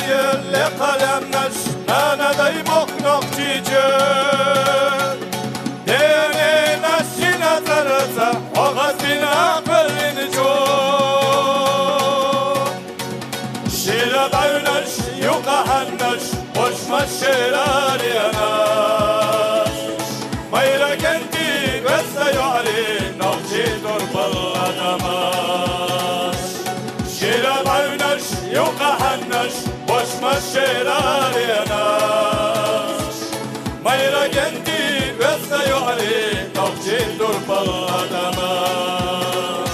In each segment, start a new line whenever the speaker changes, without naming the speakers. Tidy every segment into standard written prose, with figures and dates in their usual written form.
لقلم نش ندای مخنق چیچه دینه نشی نظرزه آغاز بینا قلین جو شیر بینش یوقا هنش boşma şeyler yanar Mayra kendi beste yari Navci dur balladamaz Şira baynaş yuka hannaş Boşma şeyler yanar Mayra kendi beste yari Navci dur balladamaz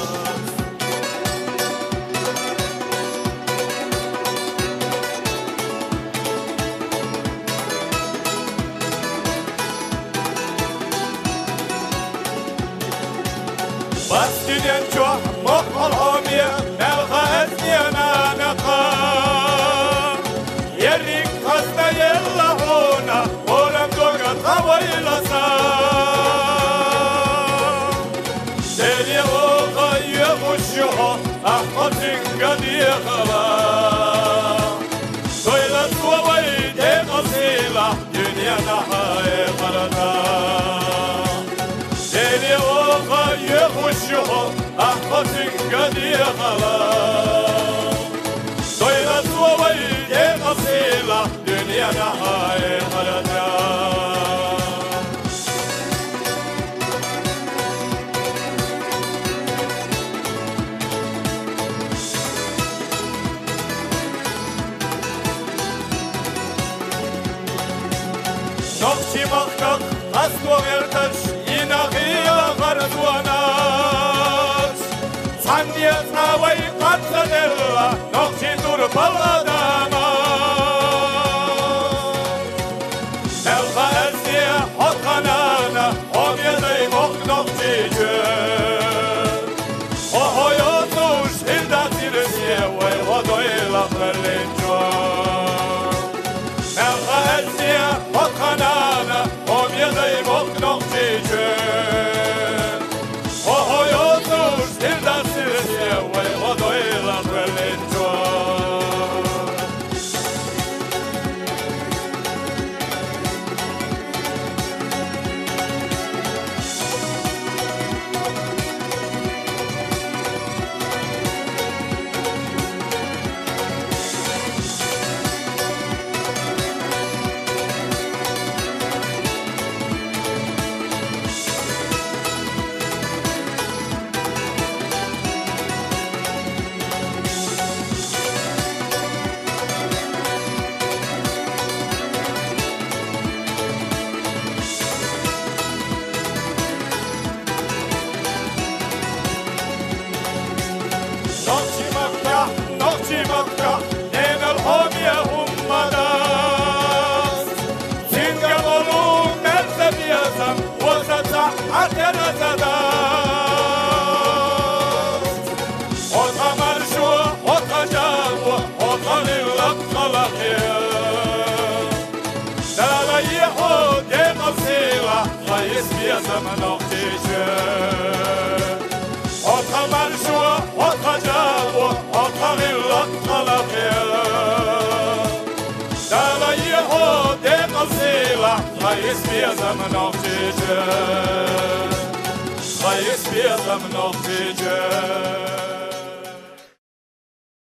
بس جدين جوه مقبل عمية نلغى أزنينا نقام يريك خزنا يلهونا ولم دوغت غويل سام سيلي غوغا يغشيها أحمد قد يخلا سويلة سووي دي قصيلة دنيا نحاي قرطا سيلي غوغا يغشيها أحمد قد يخلا سويلة سووي دي قصيلة دنيا نحاي قرطا نقشي مخكك أسكو غيرتش ينغي غردواناش صندي أسناوي قتل الله نقشي دور بالغداماش نلغى أزنية حط غنانا هم يدي مخ نقشي جر وهو يوتوش إلدا تيرسيه ويغدو إلا قرلين جر نلغى أزنية حط غنانا هم يدي مخ نقشي جر وهو يوتوش إلدا تيرسيه ويغدو إلا قرلين جر نقشي مكة دين الحامية هم مداس سنجا ظلوم ملزم يزم وستح حتر زداس حطا مرشوة حطا جابوة حطا لغلق خلقية دالا يحود دين السيلة خيس بيزم نقشي شر حطا مرشوة حطا جابوة حطا لغلق خلقية دالا يحود دين السيلة خيس بيزم نقشي شر خيس بيزم نقشي شر